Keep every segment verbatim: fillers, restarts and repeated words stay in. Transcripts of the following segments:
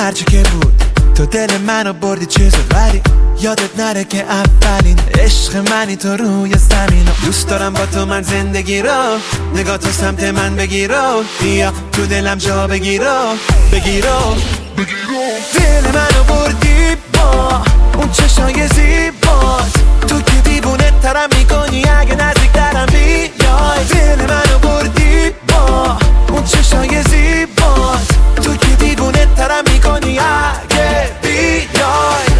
هرچی که بود تو دل منو بردی چه زد، ولی یادت نره که اولین عشق منی تو روی زمین. دوست دارم با تو من زندگی رو، نگاه تو سمت من بگیرو، بیا تو دلم جا بگیرو بگیرو دل منو بردی با اون چشای زیبات، تو که دیوونه ترم میکنی اگه نزدیک ترم بیای. دل منو بردی با اون چشای زیبات، تو که دیوونه ترم میکنی اگه بیای.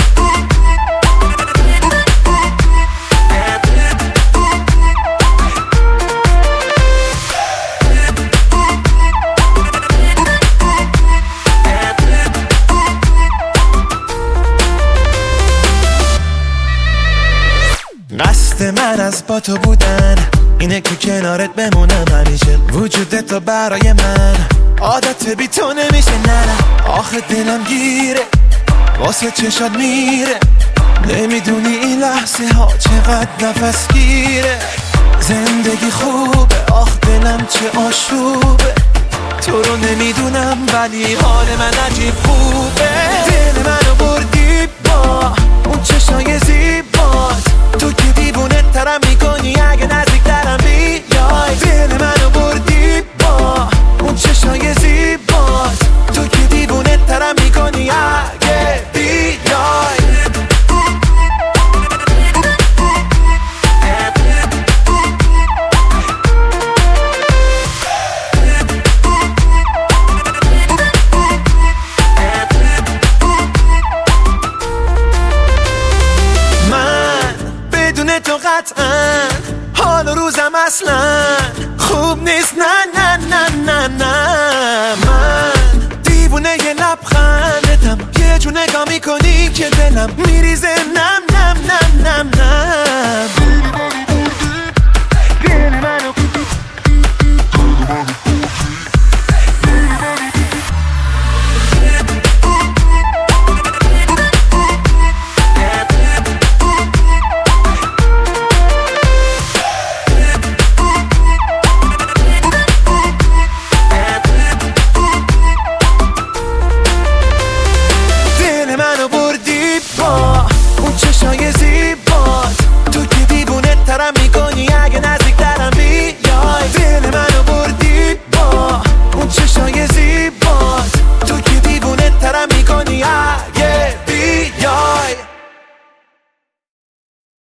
قصد من از با تو بودن اینه که کنارت بمونم همیشه، وجود تو برای من عادت بی تو نمیشه. نه نه آخه دلم گیره واسه چشات میره، نمیدونی این لحظه ها چقدر نفس گیره. زندگی خوبه آخ دلم چه آشوبه، تو رو نمیدونم ولی حال من عجیب خوبه. دل منو بردی با اون چشای زیبات، تو که دیوونه ترم میکنی اگه نزدیک ترم بیای. دل منو بردی با اون چشای زیبات، تو که دیوونه ترم میکنی اگه بیای. تو قطعا حال و روزم اصلا خوب نیست. نه نه نه نه نه من دیوونه یه لبخندتم، یه جو نگاه میکنی که دلم میریزه. نم نم نم نم نم